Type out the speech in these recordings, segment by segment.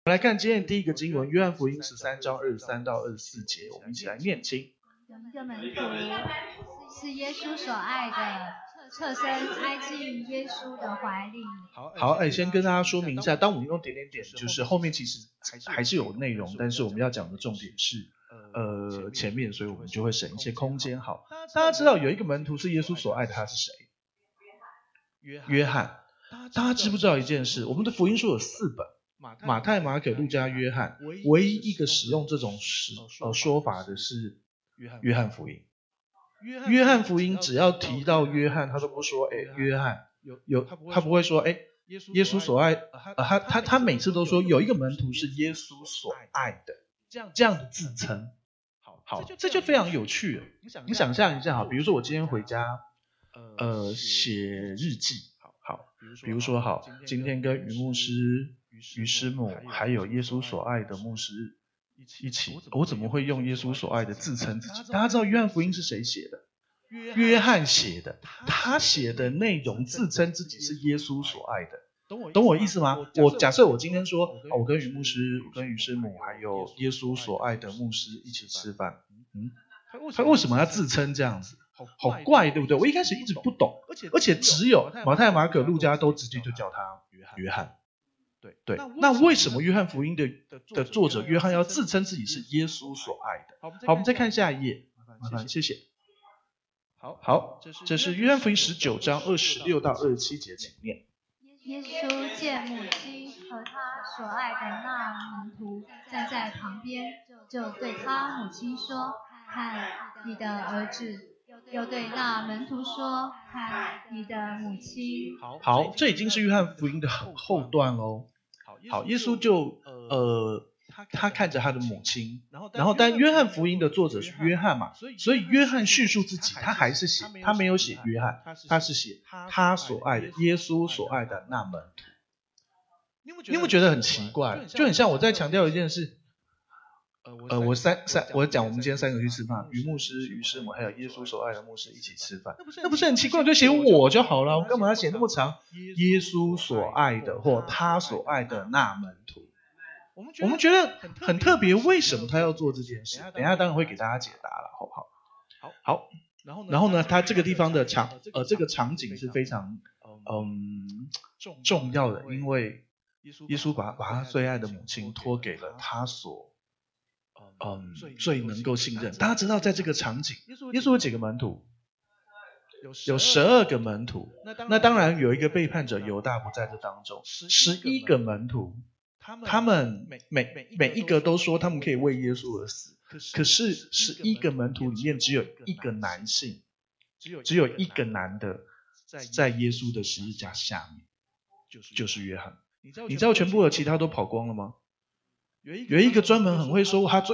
我们来看今天第一个经文，约翰福音13章23到24节，我们一起来念经。 有一个门徒是耶稣所爱的，侧身挨进耶稣的怀里。 好，先跟大家说明一下，当我们用点点点，就是后面其实还是有内容，但是我们要讲的重点是前面，所以我们就会省一些空间。好，大家知道有一个门徒是耶稣所爱的，他是谁？约翰。大家知不知道一件事？我们的福音书有4本，马太、马可、路加、约翰，唯一一个使用这种说法的是约翰福音。约翰福音只要提到约翰，他都不说约翰他不会说耶稣所爱，他每次都说有一个门徒是耶稣所爱的，这样的自称。好，这就非常有趣了。你想象一下，好，比如说我今天回家写日记，好，比如说好，今天跟于牧师、于师母还有耶稣所爱的牧师一起，我怎么会用耶稣所爱的自称自己？大家知道约翰福音是谁写的？约翰写的，他写的内容自称自己是耶稣所爱的，懂我意思吗？假设我今天说，我跟于牧师、我跟于师母还有耶稣所爱的牧师一起吃饭，他为什么要自称这样子？好怪，对不对？我一开始一直不懂，而且只有马太、马可、路加都直接就叫他约翰。对，那为什么约翰福音的作者约翰要自称自己是耶稣所爱的？好，我们再看下一页，麻烦谢谢。好，这是约翰福音19章26到27节，请念。 耶稣见母亲和他所爱的那门徒站在旁边，就对他母亲说：“看你的儿子。”又对那门徒说：“看你的母亲。” 好，这已经是约翰福音的后段喽。好，耶稣就他看着他的母亲，然后但约翰福音的作者是约翰嘛，所以约翰叙述自己，他没有写约翰，他是写他所爱的耶稣所爱的那门徒。你有没有觉得很奇怪？就很像我在强调一件事。我讲我们今天3个去吃饭，于牧师、于师母还有耶稣所爱的牧师一起吃饭，那不是很奇怪？就写我就好了，我干嘛要写那么长？耶稣所爱的或他所爱的那门徒，我们觉得很特别，为什么他要做这件事？等一下当然会给大家解答了，好不好？好，然后呢，他这个地方的这个场景是非常重要的，因为耶稣把他最爱的母亲托给了他所最能够信任。大家知道在这个场景，耶稣有几个门徒？有12个门徒。那当然有一个背叛者犹大不在这当中。11个门徒，他们每一个都说他们可以为耶稣而死。可是11个门徒里面只有一个男性，只有一个男的在耶稣的十字架下面，就是约翰。你知道全部的其他都跑光了吗？有一个专门很会说他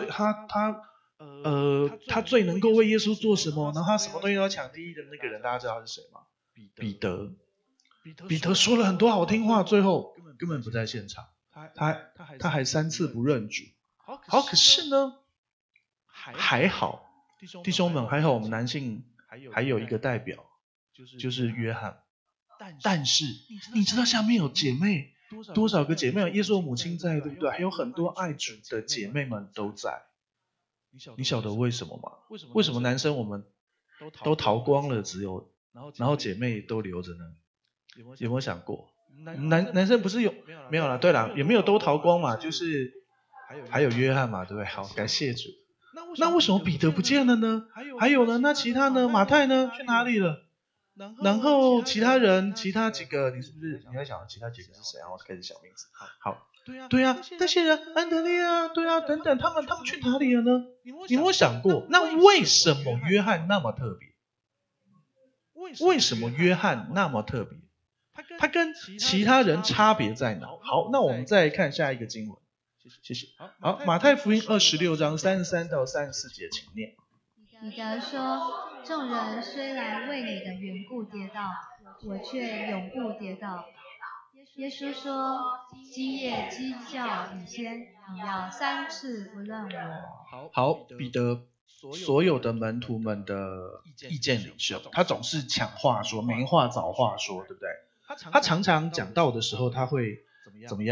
最能够为耶稣做什么，然后他什么东西都要抢第一的那个人，大家知道他是谁吗？彼得。彼得说了很多好听话，最后根本不在现场，他还3次不认主。好，可是呢，还好，弟兄们，还好我们男性还有一个代表，就是约翰。但是你知道下面有姐妹多少个姐妹？耶稣的母亲在，对不对？还有很多爱主的姐妹们都在。你晓得为什么吗？为什么男生我们都逃光了，然后姐妹都留着呢？有没有想过？男生不是没有啦，对啦，也没有都逃光嘛，就是还有约翰嘛，对不对？好，感谢主。那为什么彼得不见了呢？还有呢？那其他呢？马太呢？去哪里了？然后其他几个，你是不是你在想其他几个是谁？然后开始想名字。好，对啊，那些人，安德烈啊，对啊，等等，他们去哪里了呢？你有没有想过，那为什么约翰那么特别？为什么约翰那么特别？他跟其他人差别在哪？好，那我们再看下一个经文。谢谢。好，马太福音26章33到34节，请念。 彼得说：“众人虽然为你的缘故跌倒，我却永不跌倒。”耶稣说：“基业鸡叫以先，你要3次不认我。” 好，彼得所有的门徒们的意见领袖，他总是抢话说，没话找话说，对不对？他常常讲道的时候，他会怎么样？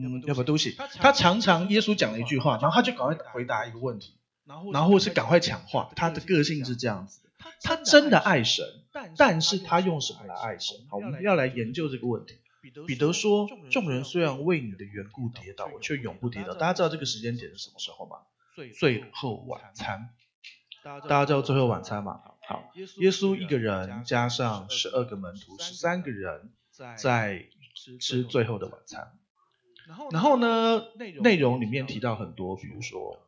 要不对不起，他常常耶稣讲了一句话，然后他就赶快回答一个问题，然后或是赶快抢话。他的个性是这样子，他真的爱神，但是他用什么来爱神？好，我们要来研究这个问题。彼得说：“众人虽然为你的缘故跌倒，我却永不跌倒。”大家知道这个时间点是什么时候吗？最后晚餐。大家知道最后晚餐吗？好，耶稣一个人加上12个门徒，13个人在吃最后的晚餐。然后呢，内容里面提到很多，比如说，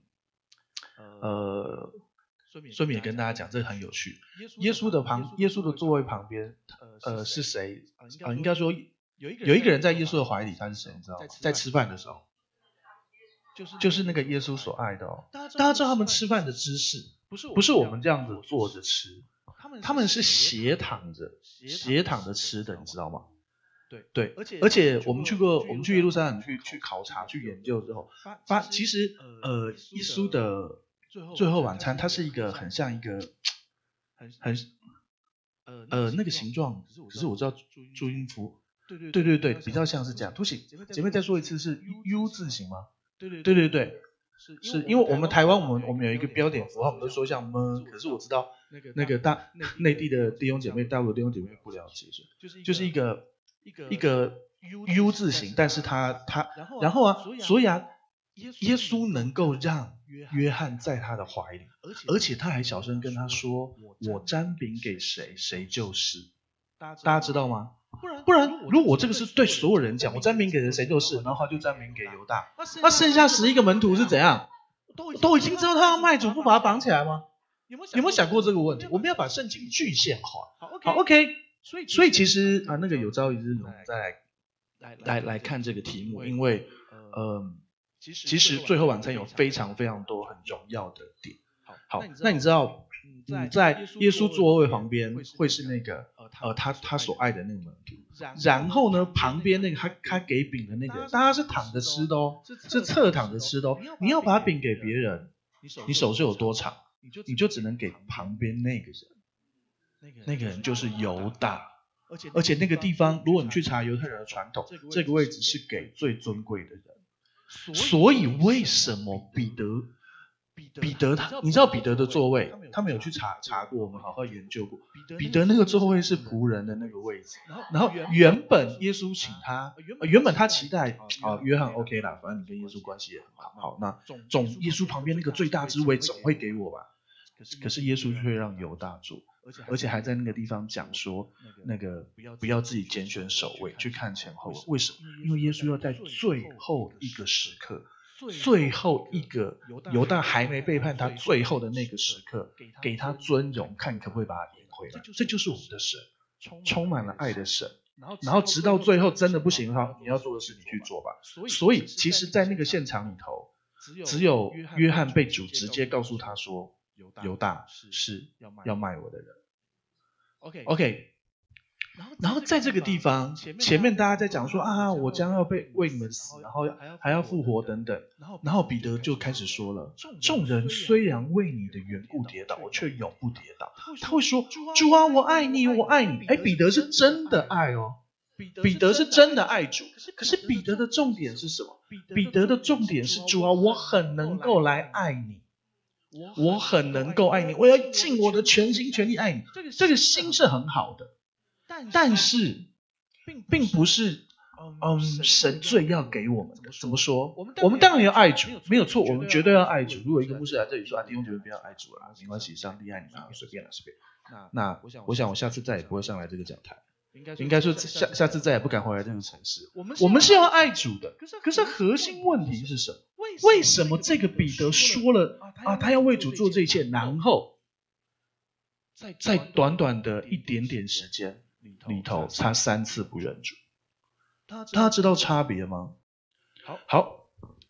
顺便也跟大家讲，这个很有趣。耶稣的座位旁边，是谁？应该说有一个人在耶稣的怀里，他是谁？你知道吗？在吃饭的时候，就是那个耶稣所爱的哦。大家知道他们吃饭的姿势，不是我们这样子坐着吃，他们是斜躺着吃的，你知道吗？对，而且我们去耶路撒冷去考察去研究之后，其实耶稣的最后晚餐，它是一个很像一个那个形状，可是我知道注音符，对，比较像是这样。不行，姐妹再说一次，是 U 字形吗？对，是因为我们台湾我们有一个标点符号，我们都说像么，可是我知道那个内地的弟兄姐妹、大陆的弟兄姐妹不了解，就是一个 U 字形，但是然后啊，所以啊，耶稣能够让约翰在他的怀里，而且他还小声跟他说：“我沾饼给谁，谁就是。”大家知道吗？不然，如果这个是对所有人讲，我沾饼给谁就是，然后他就沾饼给犹大，那剩下11个门徒是怎样？都已经知道他要卖主，不把他绑起来吗？有没有想过这个问题？我们要把圣经具象化。好 ，OK。所以其实那个有朝一日我们再来看这个题目，因为其实最后晚餐有非常非常多很重要的点。好，那你知道在耶稣座位旁边会是那个他所爱的那个门徒，然后呢旁边那个他给饼的那个，大家是躺着吃的哦，是侧躺着吃的哦。你要把饼给别人，你手是有多长，你就只能给旁边那个人，那个人就是犹大。而且那个地方，如果你去查犹太人的传统，这个位置是给最尊贵的人。所以为什么彼得你知道彼得的座位，他们有去查过，我们好好研究过。彼得那个座位是仆人的那个位置，然后原本耶稣请他，原本他期待约翰 OK 啦，反正你跟耶稣关系也很好，好，那耶稣旁边那个最大之位总会给我吧。可是耶稣却让犹大坐，而且还在那个地方讲说，那个不要自己拣选首位，去看前后。为什么？因为耶稣要在最后一个时刻，最后一个犹大还没背叛他最后的那个时刻，给他尊荣，看可不可以把他赢回来。这就是我们的神，充满了爱的神。然后直到最后真的不行的话，你要做的事你去做吧。所以其实在那个现场里头，只有约翰被主直接告诉他说，犹大是要卖我的人。OK， 然后在这个地方，前面大家在讲说我将要为你们死，然后还要复活等等，然后彼得就开始说了：众人虽然为你的缘故跌倒，我却永不跌倒。他会说：主啊，我爱你，我爱你。彼得是真的爱哦，彼得是真的爱主。可是彼得的重点是什么？彼得的重点是主啊，我很能够来爱你。我很能够爱你，我要尽我的全心全力爱你。这个心是很好的，但是并不是神最要给我们的。怎么说？我们当然要爱主，没有错，我们绝对要爱主。如果一个牧师来这里说弟兄姐妹不要爱主了，没关系，上帝爱你随便。那我想我下次再也不会上来这个讲台，应该说下次再也不敢回来这个城市。我们是要爱主的，可是核心问题是什么？为什么这个彼得说了他要为主做这一切，然后在短短的一点点时间里头，他3次不认主？大家知道差别吗？好，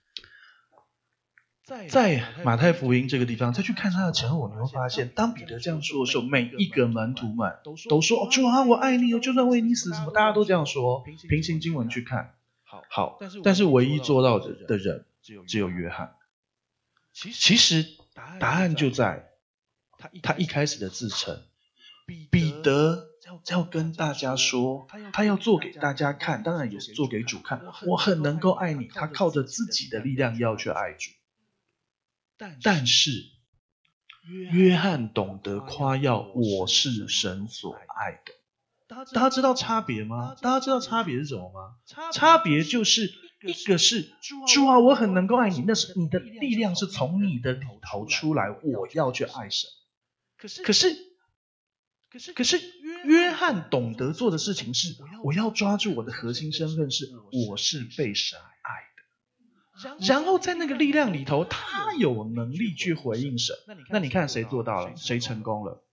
在马太福音这个地方再去看他的前后，你会发现，当彼得这样说的时候，每一个门徒们都说：主啊，我爱你，我就算为你死，什么大家都这样说。平行经文去看，好，但是唯一做到的人只有约翰。其实答案就在他一开始的自称。彼得要跟大家说，他要做给大家看，当然也是做给主看。我很能够爱你，他靠着自己的力量要去爱主。但是约翰懂得夸耀我是神所爱的。大家知道差别吗？大家知道差别是什么吗？差别就是一个是主啊，我很能够爱你，那是你的力量是从你的里头出来，我要去爱神。可是约翰懂得做的事情是，我要抓住我的核心身份是，我是被神爱的。然后在那个力量里头，他有能力去回应神。那你看谁做到了？谁成功了？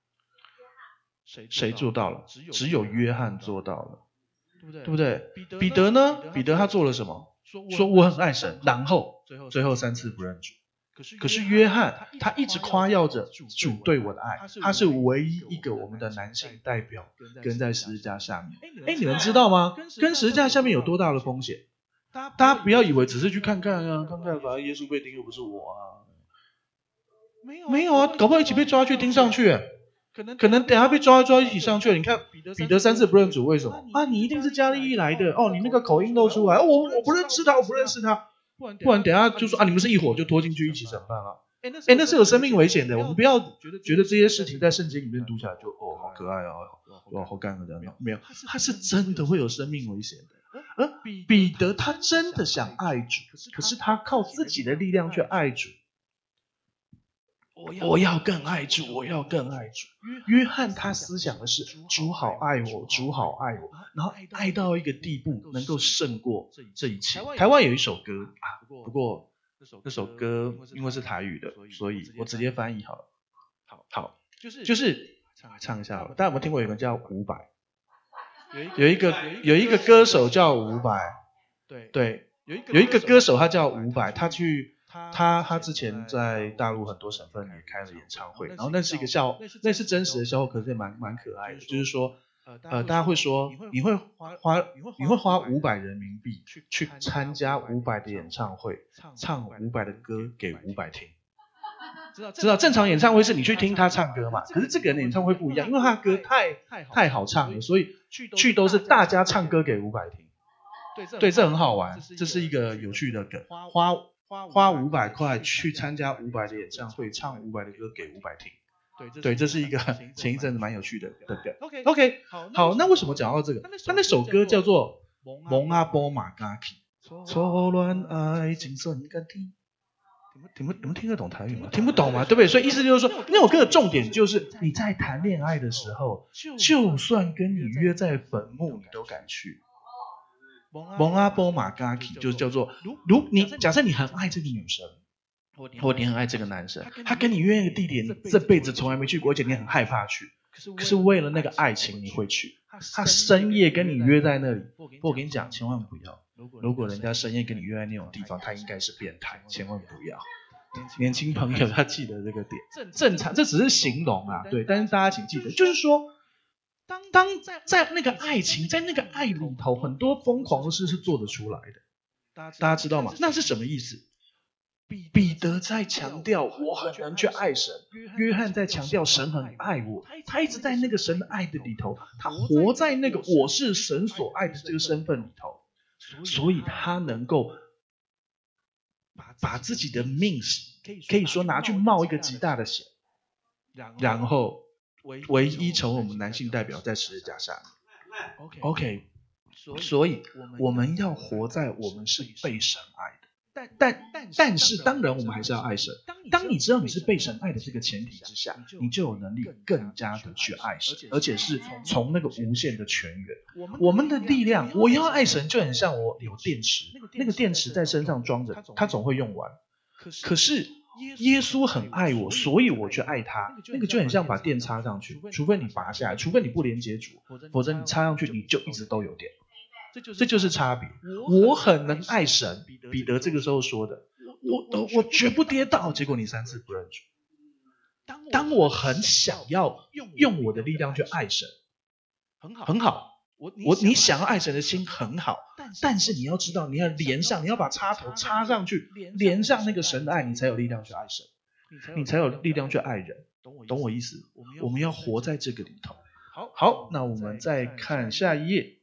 谁做到了？只有约翰做到了，对不对？彼得呢？彼得他做了什么？说我很爱神，然后最后3次不认主。可是约翰他一直夸耀着主对我的爱，他是唯一一个我们的男性代表跟在十字架下面。你们知道吗？跟十字架下面有多大的风险？大家不要以为只是去看看啊，看看，反正耶稣被钉又不是我啊。没有啊，搞不好一起被抓去钉上去。可能等下被抓一起上去了。你看彼得3次不认主，为什么啊？你一定是加利利来的哦，你那个口音露出来，我不认识他，我不认识他。不然等下就说啊，你们是一伙就拖进去一起审判了。那是有生命危险的。我们不要觉得这些事情在圣经里面读起来就好可爱啊，好干的这样。没有，他是真的会有生命危险的。而彼得他真的想爱主，可是他靠自己的力量去爱主。我要更爱主，我要更爱主。约翰他思想的是主好爱我，主好爱我，然后爱到一个地步能够胜过这一切。台湾有一首歌啊，不过那首歌因为是台语的，所以我直接翻译好了。好，就是唱一下好了。大家有没有听过有个叫伍佰？有一个歌手叫伍佰，对，有一个歌手他叫伍佰，他之前在大陆很多省份也开了演唱会，然后那是真实的笑话，可是也蛮可爱的。就是说，大家会说你会花500人民币去参加伍佰的演唱会，唱伍佰的歌给伍佰听。知道正常演唱会是你去听他唱歌嘛，可是这个人的演唱会不一样，因为他的歌太好唱了，所以去都是大家唱歌给伍佰听。对，这很好玩，这是一个有趣的梗。花500块去参加伍佰的演唱会，唱伍佰的歌给伍佰听。对，这是一个前一阵子蛮有趣的梗。OK， 好，那为什么讲到这个？他那首歌叫做《蒙阿波马嘎奇》，错乱爱情算干听。你们听得懂台语吗？听不懂吗？对不对？所以意思就是说，那首歌的重点就是你在谈恋爱的时候，就算跟你约在坟墓，你都敢去。蒙阿波马嘎奇就叫做，你假设你很爱这个女生，或你很爱这个男生，他跟你约一个地点，你这辈子从来没去过，而且你很害怕去，可是为了那个爱情你会去。他深夜跟你约在那里，不过我跟你讲，千万不要。如果人家深夜跟你约在那种地方，他应该是变态，千万不要。年轻朋友要记得这个点，正常，这只是形容啊，对，但是大家请记得，就是说。当在那个爱情，在那个爱里头，很多疯狂的事是做得出来的，大家知道吗？那是什么意思？彼得在强调我很能去爱神，约翰在强调神很爱我，他一直在那个神的爱的里头，他活在那个我是神所爱的这个身份里头，所以他能够把自己的命可以说拿去冒一个极大的险，然后唯一成为我们男性代表在十字架上。OK， 所以我们要活在我们是被神爱的，但是当然我们还是要爱神。当你知道你是被神爱的这个前提之下，你就有能力更加的去爱神，而且是从那个无限的泉源。我们的力量，我要爱神就很像我有电池，那个电池在身上装着，它总会用完。可是耶稣很爱我，所以我去爱他，那个就很像把电插上去，除非你拔下来，除非你不连接主，否则你插上去你就一直都有电。这就是差别。我很能爱神，彼得这个时候说的，我绝不跌倒，结果你3次不认主。当我很想要用我的力量去爱神，很好，你想要爱神的心很好，但是你要知道，你要连上，你要把插头插上去，连上那个神的爱，你才有力量去爱神，你才有力量去爱人，懂我意思？我们要活在这个里头。 好，那我们再看下一页。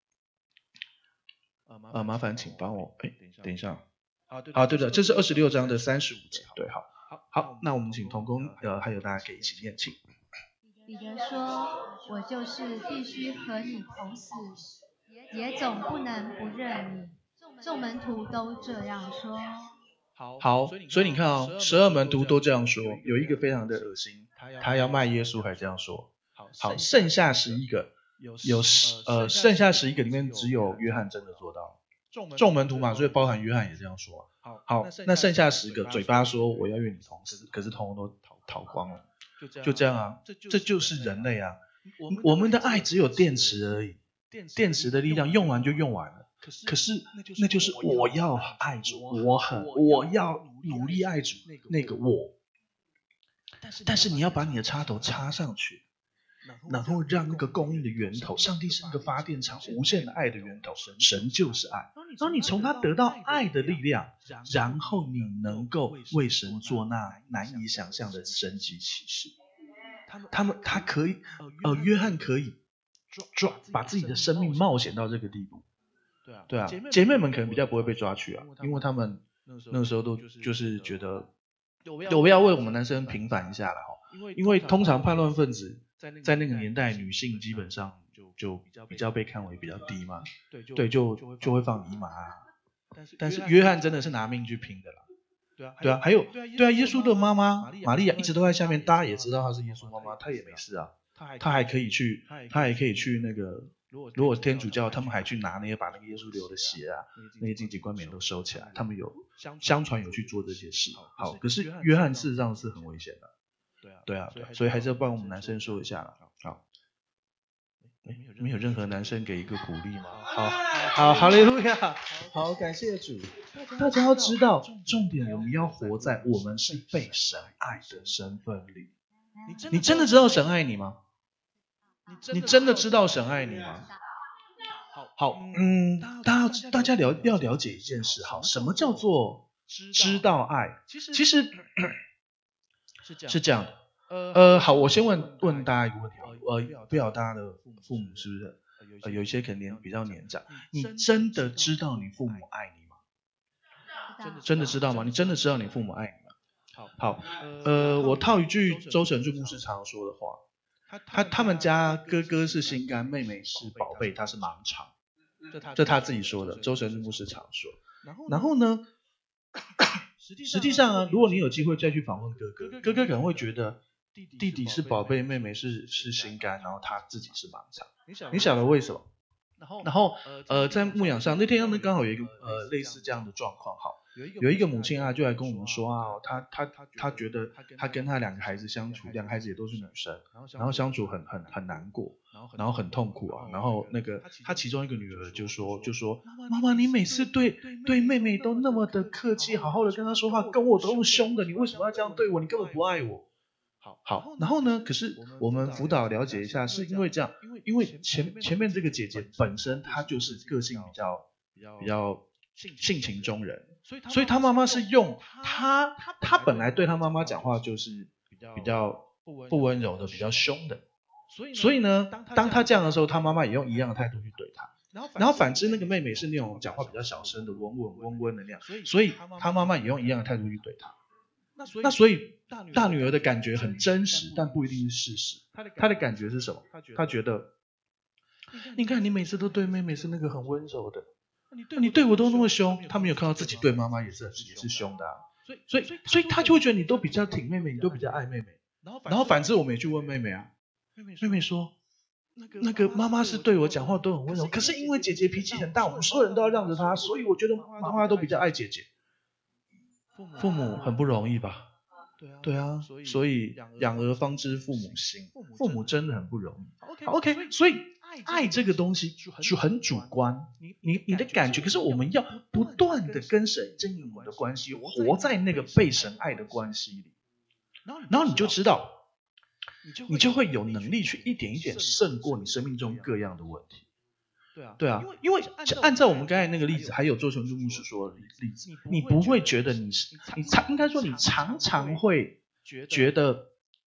麻烦请帮我，等一下。对的，这是26章的35节。对，好，那我们请同工还有大家可以一起念，请。 彼得说：“我就是必须和你同死，也总不能不认你。”众门徒都这样说。 好，所以你看12门徒都这样说，有一个非常的恶心，他要卖耶稣还这样说。好，剩下11个，剩下11个里面只有约翰真的做到。众门徒嘛，所以包含约翰也这样说。好，那剩下10个嘴巴说我要与你同死，可是通通都逃光了。就这样啊，这就是人类啊。我们的爱只有电池而已，电池的力量用完就用完了。可是那就是我要爱主，我要努力爱主那个我。但是你要把你的插头插上去，然后让那个供应的源头，上帝是那个发电厂，无限的爱的源头，神就是爱。然后你从他得到爱的力量，然后你能够为神做那难以想象的神迹奇事。他可以，约翰可以把自己的生命冒险到这个地步。对啊，姐妹们可能比较不会被抓去啊，因为他们那个时候都就是觉得，我要为我们男生平反一下了哈，因为通常叛乱分子在那个年代，女性基本上就比较被看为比较低嘛，对，就会放姨妈啊。但是约翰真的是拿命去拼的啦。对啊，还有耶稣的妈妈玛利亚一直都在下面，大家也知道她是耶稣妈妈，她也没事啊，她还可以去那个，如果天主教他们还去拿那些把那个耶稣流的血啊，那些荆棘冠冕都收起来，他们相传有去做这些事。好，可是约翰事实上是很危险的。对啊，所以还是要帮我们男生说一下啦。好，没有任何男生给一个鼓励吗？好，哈利路亚，好，感谢主。大家要知道，重点我们要活在我们是被神爱的身份里。你真的知道神爱你吗？你真的知道神爱你吗？好，大家要了解一件事，好，什么叫做知道爱？其实是这样的。好，我先问大家一个问题，不晓得大家的父母是不是有一些可能比较年长，你真的知道你父母爱你吗？真的知道吗？你真的知道你父母爱你吗？好，我套一句周成俊牧师常说的话，他们家哥哥是心肝，妹妹是宝贝，他是盲肠，这他自己说的，周成俊牧师常说。然后呢，实际上啊，如果你有机会再去访问哥哥可能会觉得弟弟是宝贝，妹妹是心肝，然后他自己是盲肠。你晓得为什么？然后在牧养上那天刚好有一个类似这样的状况，好，有一个母亲啊就来跟我们说啊，她觉得她跟她2个孩子相处，2个孩子也都是女生，然后相处很难过，然后很痛苦啊，然后那个她其中一个女儿就说妈妈，你每次对妹妹都那么的客气，好好的跟她说话，跟我都那么凶的，你为什么要这样对我？你根本不爱我。好，然后呢？可是我们辅导了解一下，是因为这样，因为前面这个姐姐本身她就是个性比较性情中人，所以她妈妈是用她本来对她妈妈讲话就是比较不温柔的，比较凶的，所以呢，当她这样的时候，她妈妈也用一样的态度去对她。然后反之那个妹妹是那种讲话比较小声的，温温的那样，所以她妈妈也用一样的态度去对她。那所以大女儿的感觉很真实，但不一定是事实。她的感觉是什么？她觉得，你看你每次都对妹妹是那个很温柔的，你对我都那么凶，她没有看到自己对妈妈也是凶的啊。所以她就会觉得你都比较挺妹妹，你都比较爱妹妹。然后反之我们也去问妹妹啊，妹妹说，那个妈妈是对我讲话都很温柔，可是因为姐姐脾气很大，我们所有人都要让着她，所以我觉得妈妈都比较爱姐姐。父母很不容易吧？对啊，所以养儿方知父母心，父母真的很不容易。OK， 所以爱这个东西就很主观，你的感觉，可是我们要不断的跟神经营我们的关系，活在那个被神爱的关系里，然后你就知道，你就会有能力去一点一点胜过你生命中各样的问题。对啊，因为按照我们刚才那个例子，还有周成俊牧师说的例子，你不会觉得应该说你常常会觉得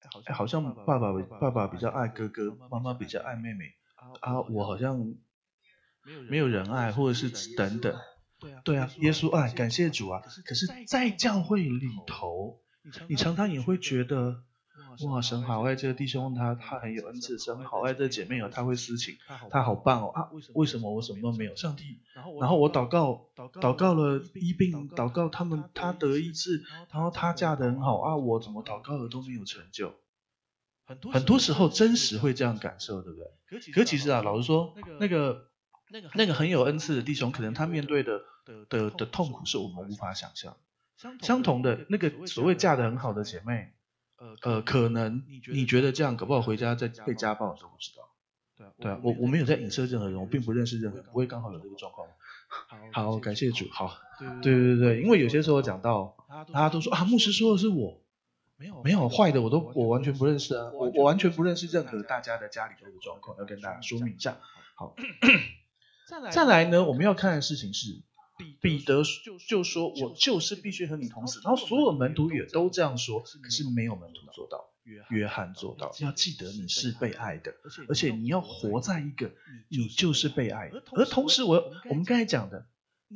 好像爸爸比较爱哥哥，妈妈比较爱妹妹啊，我好像没有人爱，或者是等等。对啊，耶稣爱，感谢主啊。可是，在教会里头，你常常也会觉得，哇，神好爱这个弟兄，他很有恩赐，神好爱这个姐妹哦，他会私情，他好棒哦啊！为什么我什么都没有？上帝，然后我祷告了医病，祷告他得医治，然后他嫁得很好啊，我怎么祷告了都没有成就？很多时候真实会这样感受，对不对？可其实啊，老实说，那个很有恩赐的弟兄，可能他面对的痛苦是我们无法想象。相同的那个所谓嫁得很好的姐妹，可能你觉得这样，搞不好回家再被家暴你都不知道。对啊，我没有在影射任何人，我并不认识任何人，不会刚好有这个状况。好，感谢主。好，对，因为有些时候讲到，大家都说啊，牧师说的是我。没有坏的，我完全不认识啊，我完全不认识任何大家的家里头的状况，要跟大家说明一下。好，再来呢，我们要看的事情是，彼得就说我就是必须和你同死，然后所有门徒也都这样说，可是没有门徒做到，约翰做到。要记得你是被爱的，而且你要活在一个你就是被爱的，而同时我们刚才讲的，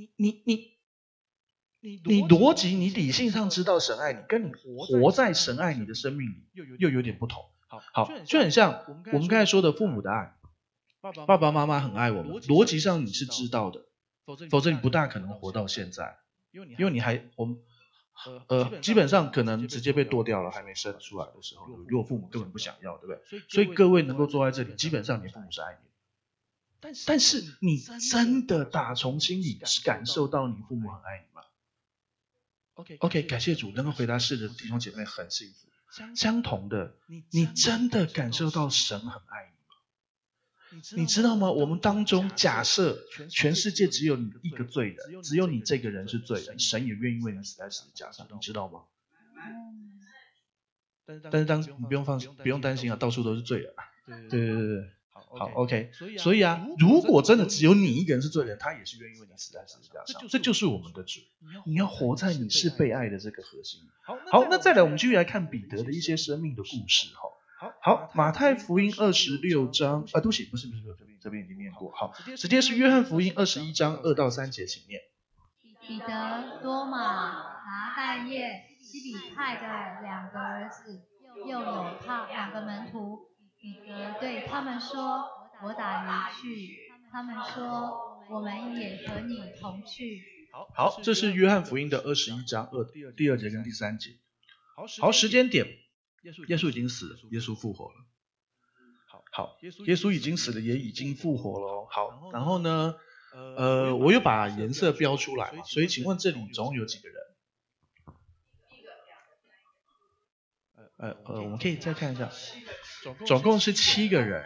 你逻辑，你理性上知道神爱你，跟你活在神爱你的生命里又有点不同。好，就很像我们刚才说的父母的爱，爸爸妈妈很爱我们，逻辑上你是知道的，否则你不大可能活到现在，因为你基本上可能直接被剁掉了，还没生出来的时候，如果父母根本不想要，对不对？所以各位能够坐在这里，基本上你父母是爱你的，但是你真的打从心里感受到你父母很爱你吗？OK， 感谢主，能够回答是的弟兄姐妹很幸福。相同的，你真的感受到神很爱你吗？你知道吗？我们当中假设全世界只有你一个罪人，只有你这个人是罪人，神也愿意为你死在十字架上，你知道吗？但是你不用担心啊，到处都是罪人。对。好 ，OK， 所以啊，如果真的只有你一个人是罪人，他也是愿意为你死在十字架上，这就是我们的主。你要活在你是被爱的这个核心。好，那再来，我们继续来看彼得的一些生命的故事。好，马太福音26章，对不起，不是，这边已经念过。好，直接是约翰福音21章2到3节，请念。 彼得、多马、拿但业、西比泰的两个儿子，又有他两个门徒。彼得对他们说：“我打鱼去。”他们说：“我们也和你同去。” 好，这是约翰福音的21章第2节跟第3节。好，时间点，耶稣已经死了，耶稣复活了。好，耶稣已经死了，也已经复活了。好，然后呢，我又把颜色标出来嘛，所以请问这里总共有几个人？我们可以再看一下，总共是7个人。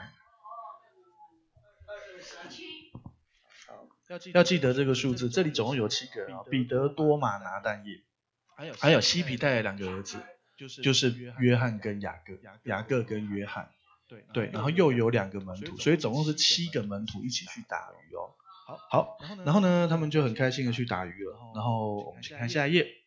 要记得这个数字，这里总共有7个人啊，彼得、多马、拿但业，还有西皮带的两个儿子，就是约翰跟雅各跟约翰，对，然后又有2个门徒，所以总共是7个门徒一起去打鱼哦。好，然后呢，他们就很开心的去打鱼了。然后我们请看下一页。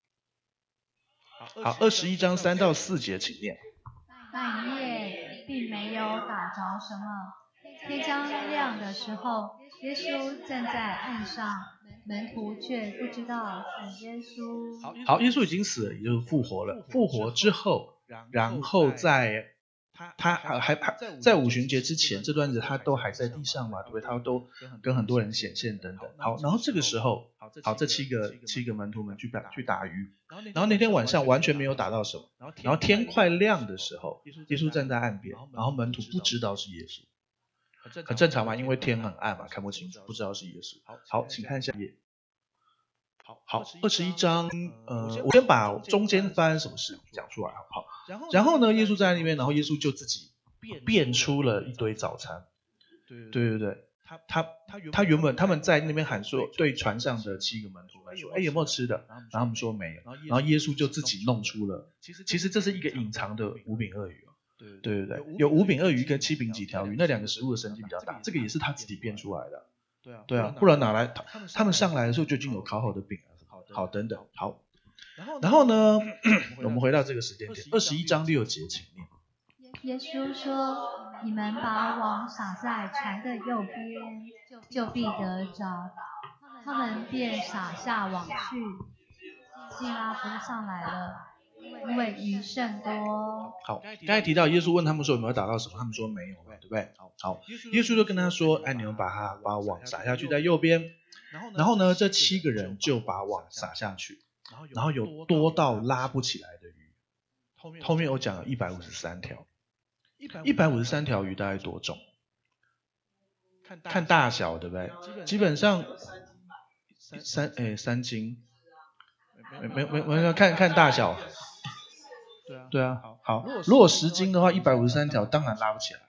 好，21章3到4节，请念。 那一夜并没有打着什么，天将亮的时候，耶稣站在岸上，门徒却不知道是耶稣。 好，耶稣已经死了，也就是复活了。复活之后，然后在他还在五旬节之前这段日子他都还在地上嘛，对不对？他都跟很多人显现等等。好，然后这个时候，这七个门徒们去打鱼，然后那天晚上完全没有打到什么，然后天快亮的时候，耶稣站在岸边，然后门徒不知道是耶稣，很正常嘛，因为天很暗嘛，看不清楚，不知道是耶稣。好，请看下一页。好，21章，我先把中间发生什么事讲出来，好不好？然后呢，耶稣在那边，然后耶稣就自己变出了一堆早餐。对，他原本他们在那边喊说，对船上的7个门徒们说，有没有吃的？然后他们说没有，然后耶稣就自己弄出了，其实这是一个隐藏的5饼2鱼哦。对，有5饼2鱼跟7饼几条鱼，那2个食物的神迹比较大，这个也是他自己变出来的。对啊，不然哪来？他们上来的时候就已经有烤好的饼了，好等等。好， 然后呢，我们回到这个时间点，21章6节，请念。 耶稣说：“你们把网撒在船的右边，就必得着。”他们便撒下网去，希拉不上来了，因为鱼甚多。 好，刚才提到耶稣问他们说有没有打到什么，他们说没有嘛，对不对？好，耶稣就跟他说：“哎，你们把网撒下去在右边。”然后呢，这7个人就把网撒下去，然后有多到拉不起来的鱼。后面我讲了153条，153条鱼大概多重？看大小，对不对？基本上3斤，没看大小。对啊，好，如果10斤的话，153条当然拉不起来了。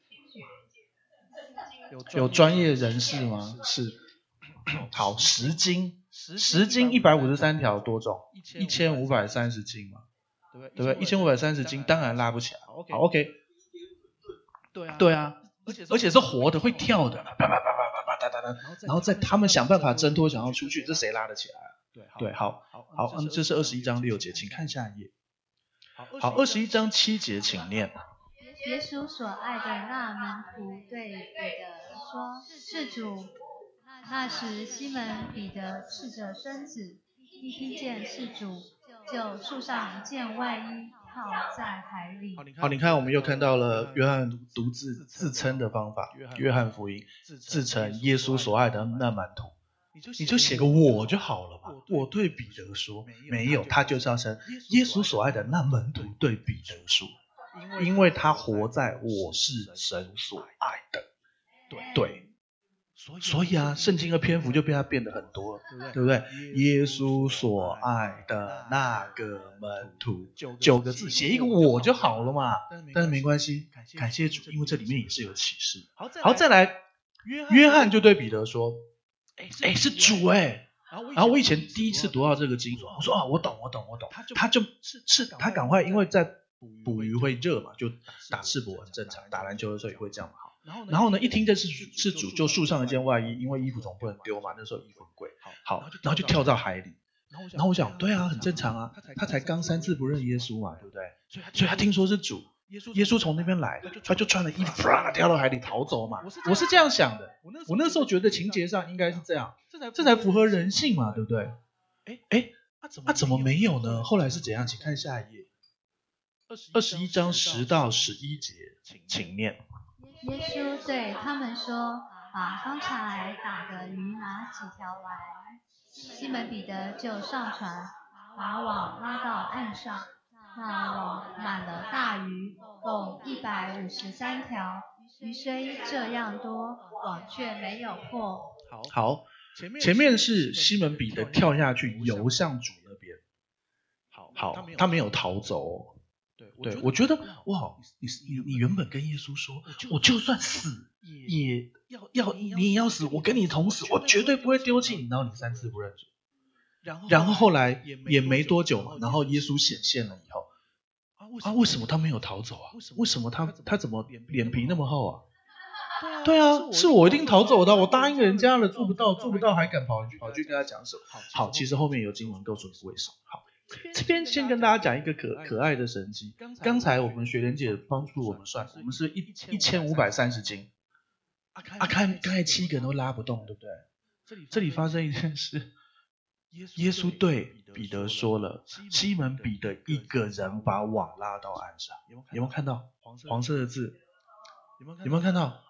有专业人士吗？是。好，10斤153条多重？1530斤嘛，对不对？1530斤当然拉不起来。好 ，OK。对啊，而且是活的，会跳的，然后在他们想办法挣脱，想要出去，这谁拉得起来啊？对，好，这是21章6节，请看下一页。好，21章7节，请念。 耶稣所爱的那门徒对彼得说：“是主。”那时西门彼得赤着身子，一听见是主，就束上一件外衣，套在海里。 好，你看我们又看到了约翰独自称的方法，约翰福音自称耶稣所爱的那门徒。你就写个我就好了嘛。我对彼得说，没有，他就是要称耶稣所爱的那门徒对彼得说，因为他活在我是神所爱的。对。所以啊，圣经的篇幅就被他变得很多了，对不对？耶稣所爱的那个门徒，9个字，写一个我就好了嘛。但是没关系，感谢主，因为这里面也是有启示。好，再来，约翰就对彼得说：“是主哎。”然后我以前第一次读到这个经文，我说我懂。他赶快，因为在捕鱼会热嘛，就打赤膊很正常，打篮球的时候也会这样嘛。然后呢，一听这是主，就束上一件外衣，因为衣服总不能丢嘛，那时候衣服很贵。好，然后就跳到海里。然后我想，对啊，很正常啊，他才刚3次不认耶稣嘛，对不对？所以他听说是主，耶稣从那边来，他就穿了衣服，跳到海里逃走嘛。我是这样想的，我那时候觉得情节上应该是这样，这才符合人性嘛，对不对？怎么没有呢？后来是怎样？请看下一页，21章10到11节，请念。 耶稣对他们说：“把刚才打的鱼拿几条来。”西门彼得就上船，把网拉到岸上。那网满了大鱼，共153条。鱼虽这样多，网却没有破。 好，前面是西门彼得跳下去游向主那边。好，他没有逃走哦。对，我觉得哇，你原本跟耶稣说，我就算死也你也要死，我跟你同死，我绝对不会丢弃你。然后你3次不认主，然后后来也没多久嘛，然后耶稣显现了以后，为什么他没有逃走啊？为什么他怎么脸皮那么厚啊？对啊，是我一定逃走的，我答应人家了，做不到还敢跑去跟他讲什么？好，其实后面有经文告诉你为什么。好。这边先跟大家讲一个可爱的神迹。刚才我们学莲姐帮助我们算，我们是1530斤。看刚才7个人都拉不动，对不对？这里发生一件事，耶稣对彼得说了，西门彼得一个人把网拉到岸上，有没有看到黄色的字？有没有看到？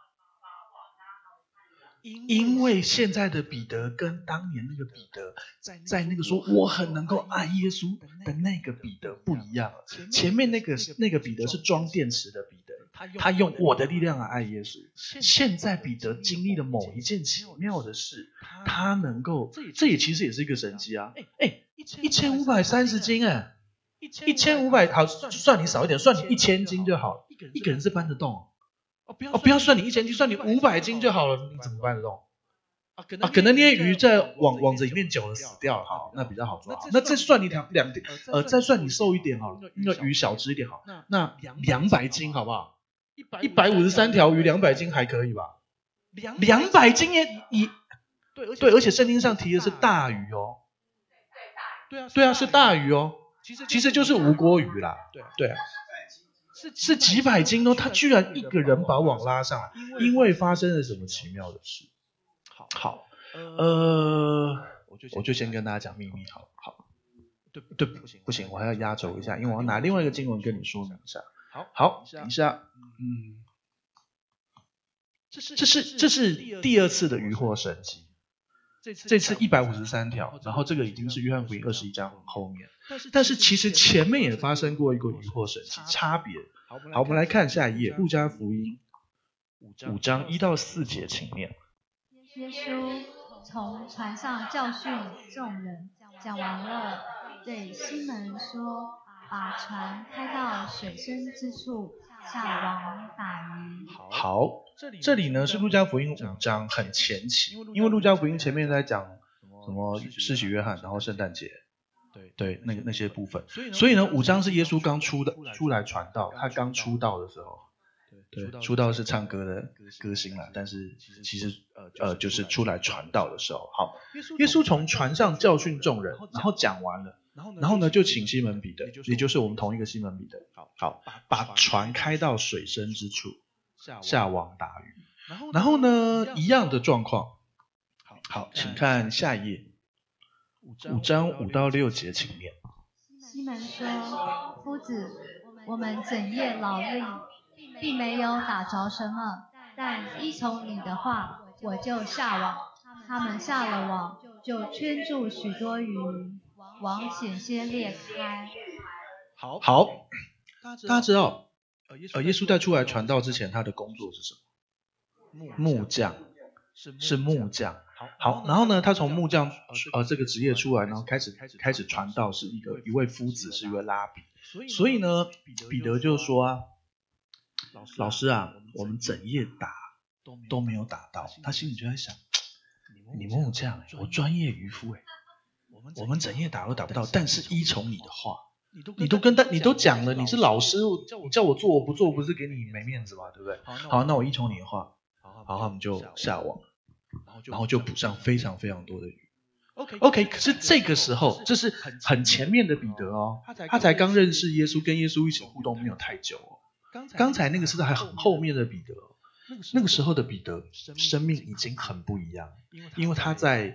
因为现在的彼得跟当年那个彼得，在那个说我很能够爱耶稣的那个彼得不一样了。前面那个彼得是装电池的彼得，他用我的力量来爱耶稣。现在彼得经历了某一件奇妙的事，他能够，这也其实也是一个神迹啊！1530斤1500，好，算你少一点，算你1000斤就好了，一个人是搬得动。不要算你1000斤，算你500斤就好了，你怎么搬得动？可能那些鱼在网子里面久了死掉，好，那比较好抓。那再算你再算你瘦一点好了，那个鱼小只一点好，那200斤好不好？153条鱼200斤还可以吧？200斤也对，而且圣经上提的是大鱼哦。 对啊，是大鱼哦，其实就是吴郭鱼啦。对啊，是几百斤哦，他居然一个人把网拉上来，因为发生了什么奇妙的事？好，我就先跟大家讲秘密好。对，不行，我还要压轴一下，因为我要拿另外一个经文跟你说明一下。好，等一下，这是第二次的渔获神迹，这次153条，然后这个已经是约翰福音21章后面，但是其实前面也发生过一个渔获神迹，差别。好，我们来看下一页，路加福音5章1到4节，请念。 耶稣从船上教训众人，讲完了，对西门说：“把船开到水深之处，下网打鱼。” 好，这里呢是路加福音5章很前期，因为路加福音前面在讲什么施洗约翰，然后圣诞节，对，那些部分，所以呢5章是耶稣刚出来传道，他刚出道的时候。对，出道是唱歌的歌星啦，但是其实就是出来传道的时候。好，耶稣从船上教训众人，然后讲完了，然后呢就请西门彼得，也就是我们同一个西门彼得，好，把船开到水深之处，下网打鱼。然后呢一样的状况。好，请看下一页，5章5到6节，请念。 西门说：“夫子，我们整夜劳力，并没有打着什么，但依从你的话，我就下网。他们下了网，就圈住许多鱼，网险些裂开。” 好，大家知道，耶稣在出来传道之前，他的工作是什么？木匠，是木匠。好，然后呢，他从木匠这个职业出来，然后开始传道，是一位夫子，是一位拉比。所以呢，彼得就说啊，老师啊，我们整夜打都没有打到。他心里就在想，你木匠，我专业渔夫我们整夜打都打不到，但是依从你的话，你都讲了，你是老师，你叫我做我不做，不是给你没面子吗？对不对？好，那我依从你的话，好，他们就下网，然后就捕上非常非常多的鱼。OK， 可是这个时候，这是很前面的彼得哦，他才刚认识耶稣，跟耶稣一起互动没有太久哦。刚才那个是还很后面的彼得，那个时候的彼得生命已经很不一样，因为他在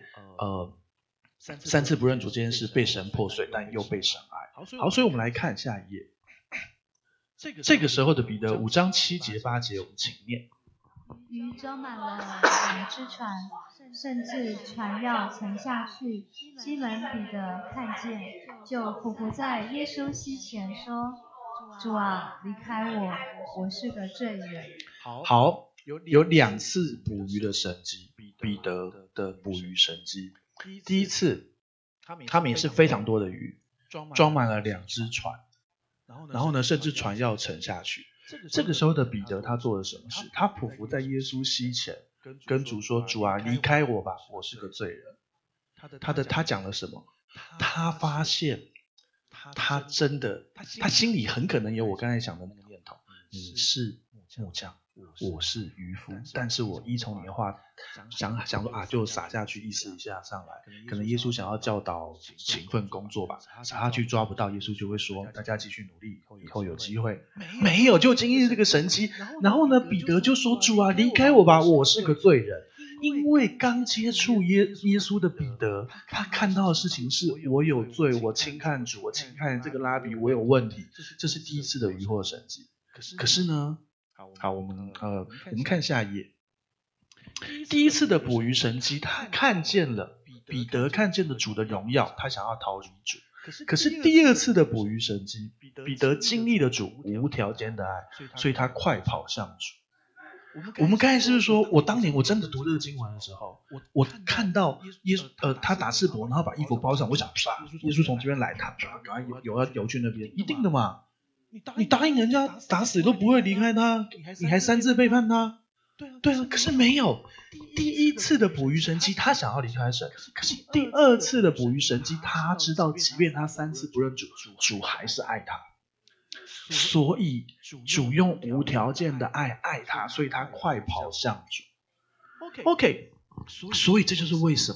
3次不认主这件事被神破碎，但又被神爱。好，所以我们来看下一页。这个时候的彼得5章7节8节，我们请念。 鱼装满了2只船，甚至船要沉下去。西门彼得看见，就俯伏在耶稣膝前说：“主啊，离开我，我是个罪人。” 好，有2次捕鱼的神迹，彼得的捕鱼神迹。第一次，他们也是非常多的鱼，装满了2只船，然后呢，甚至船要沉下去。这个时候的彼得他做了什么事？他匍匐在耶稣膝前，跟主说：“主啊，离开我吧，我是个罪人。”他讲了什么？他发现他真的，他心里很可能有我刚才讲的那个念头：你是木匠，我是渔夫，但是我依从你的话，想说啊，就撒下去，意思一下上来。可能耶稣想要教导勤奋工作吧，撒下去抓不到，耶稣就会说大家继续努力，以后有机会。没有，就经历这个神迹。然后呢，彼得就说：“主啊，离开我吧，我是个罪人。”因为刚接触耶稣的彼得，他看到的事情是我有罪，我轻看主，我轻看这个拉比，我有问题。这是第一次的渔获神迹。可是呢，好，我们看下一页。第一次的捕鱼神迹，他看见了彼得看见了主的荣耀，他想要逃离主。可是第二次的捕鱼神迹，彼得经历了主无条件的爱，所以他快跑向主。我们刚才是不是说，我当年我真的读这个经文的时候，我看到他打赤膊，然后把衣服包上，我想耶稣从这边来，他赶快游去那边，一定的嘛。你答应人家打死都不会离开他，你还3次背叛他。对啊，可是没有。第一次的捕鱼神迹，他想要离开神，可是第2次的捕鱼神迹，他知道即便他3次不认主，主还是爱他。所以主用无条件的爱他，所以他快跑向主。OK， 所以这就是为什么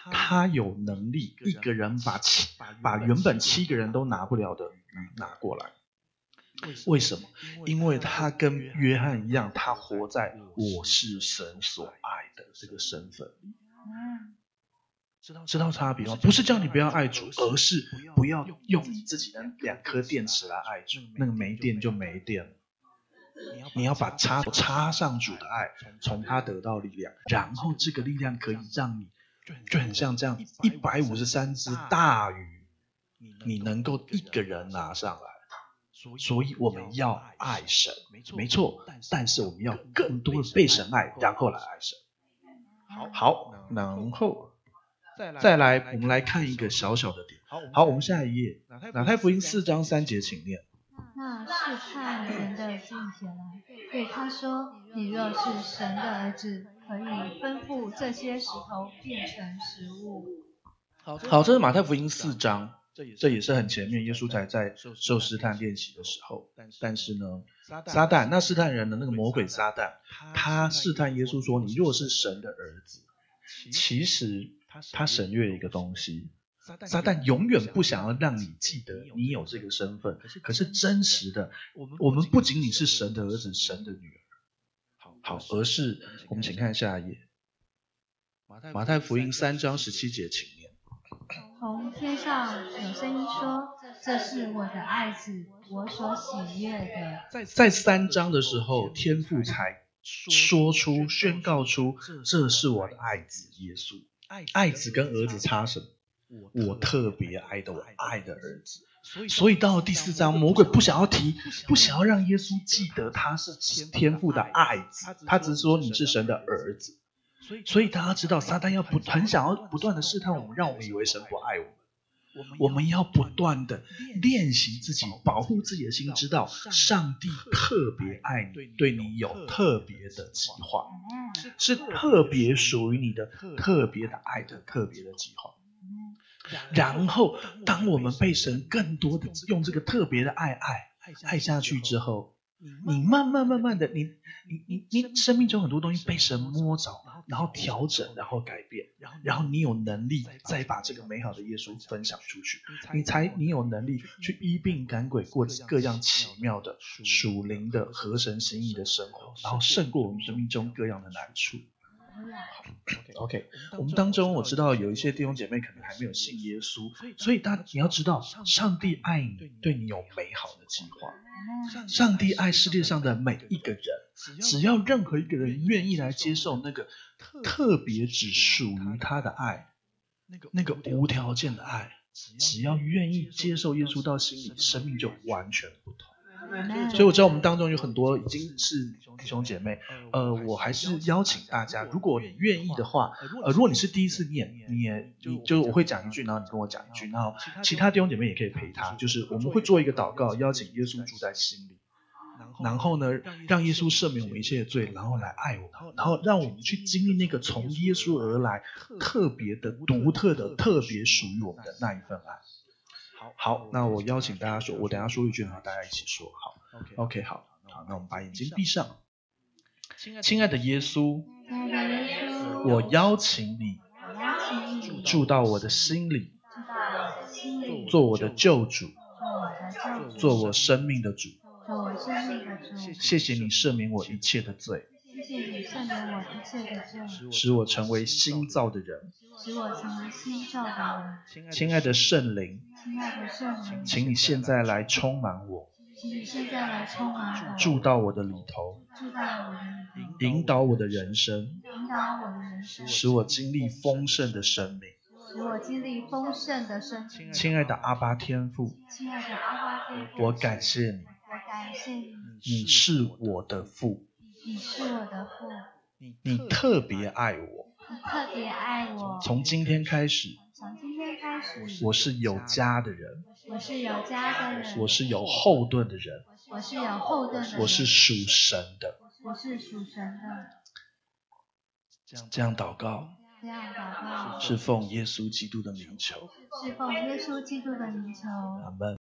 他有能力一个人把原本7个人都拿不了的鱼拿过来。为什么？因为他跟约翰一样，他活在我是神所爱的这个身份里。知道差别吗？不是叫你不要爱主，而是不要用你自己的2颗电池来爱主，那个没电就没电了。你要把插上主的爱，从他得到力量，然后这个力量可以让你就很像这样153只大鱼，你能够一个人拿上来。所以我们要爱神，没错，但是我们要更多的被神爱，然后来爱神。好，然后再来我们来看一个小小的点。好，我们下一页，马太福音4章3节，请念。 那试探人的进前来，对他说：你若是神的儿子，可以吩咐这些石头变成食物。 好，这是马太福音4章，这也是很前面耶稣才在受试探练习的时候。但是呢，撒旦那试探人的那个魔鬼撒旦，他试探耶稣说：你若是神的儿子。其实他省略了一个东西，撒旦永远不想要让你记得你有这个身份，可是真实的，我们不仅仅是神的儿子、神的女儿，好，而是我们请看下一页，马太福音3章17节，请念。 从天上有声音说：这是我的爱子，我所喜悦的。 在3章的时候，天父才宣告出这是我的爱子耶稣。爱子跟儿子差什么？我特别爱的我爱的儿子。所以到了第4章，魔鬼不想要让耶稣记得他是天父的爱子，他只是说你是神的儿子。所以大家知道撒旦很想要不断的试探我们，让我们以为神不爱我们。我们要不断的练习自己，保护自己的心，知道上帝特别爱你，对你有特别的计划，是特别属于你的特别的爱的特别的计划。然后当我们被神更多的用这个特别的爱下去之后，你慢慢的，你生命中很多东西被神摸着，然后调整，然后改变，然后你有能力再把这个美好的耶稣分享出去，你有能力去医病赶鬼，过各样奇妙的属灵的合神心意的生活，然后胜过我们生命中各样的难处。OK， 我们当中我知道有一些弟兄姐妹可能还没有信耶稣，所以你要知道，上帝爱你，对你有美好的计划。上帝爱世界上的每一个人，只要任何一个人愿意来接受那个特别只属于他的爱，那个无条件的爱，只要愿意接受耶稣到心里，生命就完全不同。所以我知道我们当中有很多已经是弟兄姐妹，我还是邀请大家，如果你愿意的话，如果你是第一次念，你就我会讲一句，然后你跟我讲一句，然后其他弟兄姐妹也可以陪他，就是我们会做一个祷告，邀请耶稣住在心里，然后呢，让耶稣赦免我们一切的罪，然后来爱我们，然后让我们去经历那个从耶稣而来特别的、独特的、特别属于我们的那一份爱。好，那我邀请大家说，我等一下说一句，然后大家一起说。好 ，OK， 好，那我们把眼睛闭上。亲爱的耶稣，我邀请你住到我的心里，做我的救主，做我生命的主。谢谢你赦免我一切的罪，使我成为新造的人。亲爱的圣灵，请你现在来充满我，住到我的里头，引导我的人生，使我经历丰盛的生命。亲爱的阿爸天父，我感谢你，你是我的父，你特别爱我，从今天开始，我是有家的人，我是有后盾的人，我是属神的。这样祷告，是奉耶稣基督的名求，阿们。